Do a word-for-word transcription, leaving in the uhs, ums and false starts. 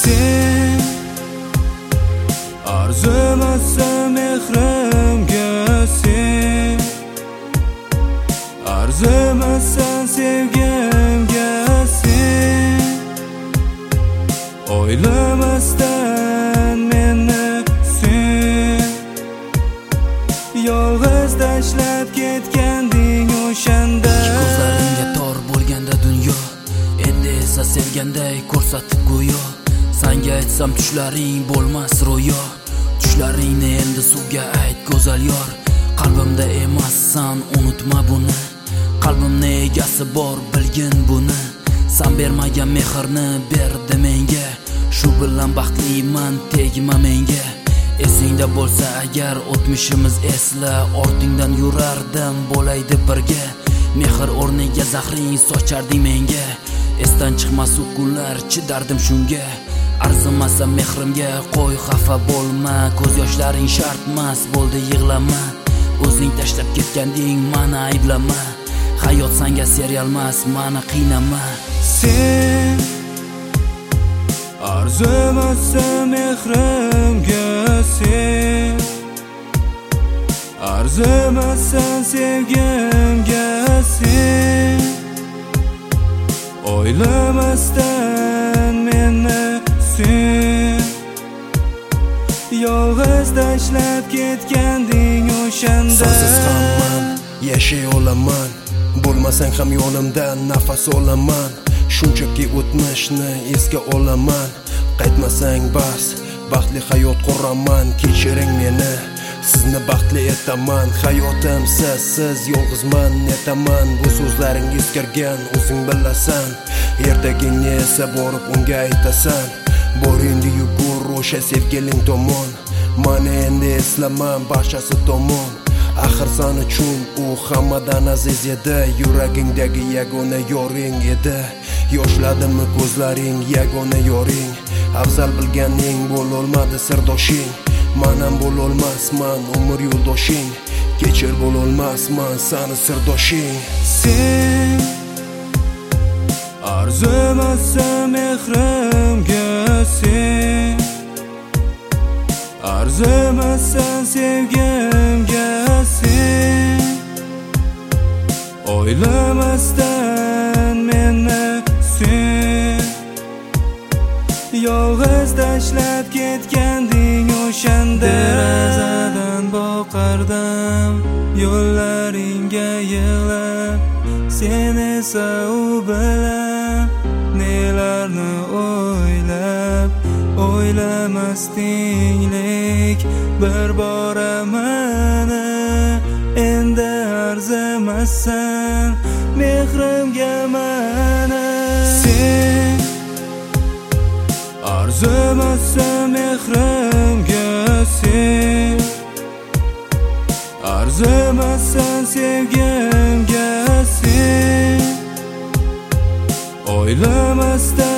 Sen arzimasan mehrimga, sen arzimasan sevgimga, sen o'ylamasdan meni sen yolg'iz tashlab ketganding o'shanda. Ko'zlaringga tor bo'lganda dunyo, endi esa sevganday ko'rsatib go'yo. Sanga aytsam tushlaring bo'lmas ro'yo, tushlaringni endi suvga ayt go'zal yor. Qalbimda emassan, unutma buni, qalbimni egasi bor, bilgin buni. Sen bermagan mehrni berdi menga, shu bilan baxtliman, tegma menga. Esingda bo'lsa agar o'tmishimiz esla, ortingdan yurardim bo'laydi birga. Mehr o'rniga zahring socharding menga, esdan chiqmas u kunlar, chidardim shunga. Arzimasa mehrimga qo'y, xafa bo'lma, ko'z yoshlaring shartmas, bo'ldi yig'lama. O'zing tashlab ketganding, mani ayblama, hayot senga serialmas, mani qiynama. Sen arzimasan mehrimga, sen arzimasan sevgimga, sen o'ylamasdan meni sen yolg'iz tashlab ketganding o'shanda. Sensiz hamman yashay olaman, bo'lmasang ham yo'limdan nafas olaman. Shunchaki o'tmishni esga olaman, qaytmasang bas, baxtli hayot quraman. Kechiring meni, sizni baxtli etaman. Hayotim sizsiz yolg'izman etaman. Bu so'zlaring eskirgan, o'zing bilasan. Ertagingni esa borib unga aytasan. Bor endi yugur o'sha sevgiling tomon, mani endi eslaman barchasi tomon. Axir sen uchun u hammadan aziz edi, yuragingdagi yagona yoring edi. Yoshladimi ko'zlaring, yagona yoring. Afzal bilganing bo'lolmadi sirdoshing, men ham bo'lolmasman umr yo'ldoshing. Kechir bo'lolmasman seni sirdoshing. Sen arzimasan mehrimga, sen arzimasan sevgimga, sen o'ylamasdan meni sen yolg'iz tashlab ketganding o'shanda. Derazadan boqardim yo'llaringga yig'lab, sen esa u bilan nelarni o'ylab. O'ylamasdinglik bir bora mani, endi arzimasan mehrimga mani. Sen arzimasan mehrimga, sen arzimasan sevgimga, sen o'ylamasdan